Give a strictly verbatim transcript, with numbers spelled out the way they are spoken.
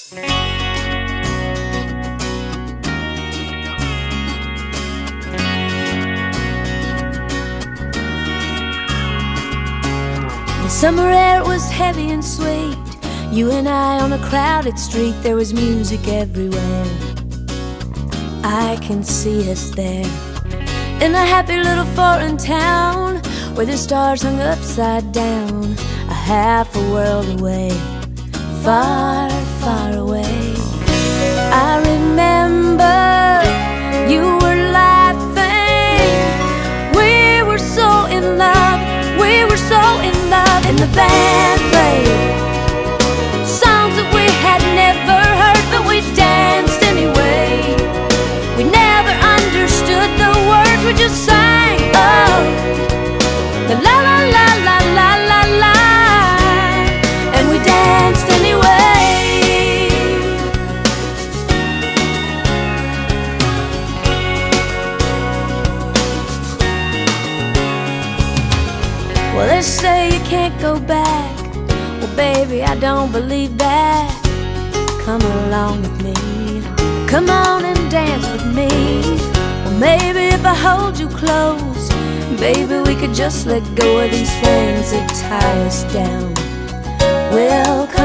The summer air was heavy and sweet. You and I on a crowded street. There was music everywhere. I can see us there in a happy little foreign town where the stars hung upside down, a half a world away, far, far away. I remember you were laughing. We were so in love. We were so in love. And the band played songs that we had never heard, but we danced anyway. We never understood the words, we just sang. Oh, the la la la la la la la, and we danced anyway. Well, they say you can't go back. Well, baby, I don't believe that. Come along with me. Come on and dance with me. Well, maybe if I hold you close, baby, we could just let go of these things that tie us down. We'll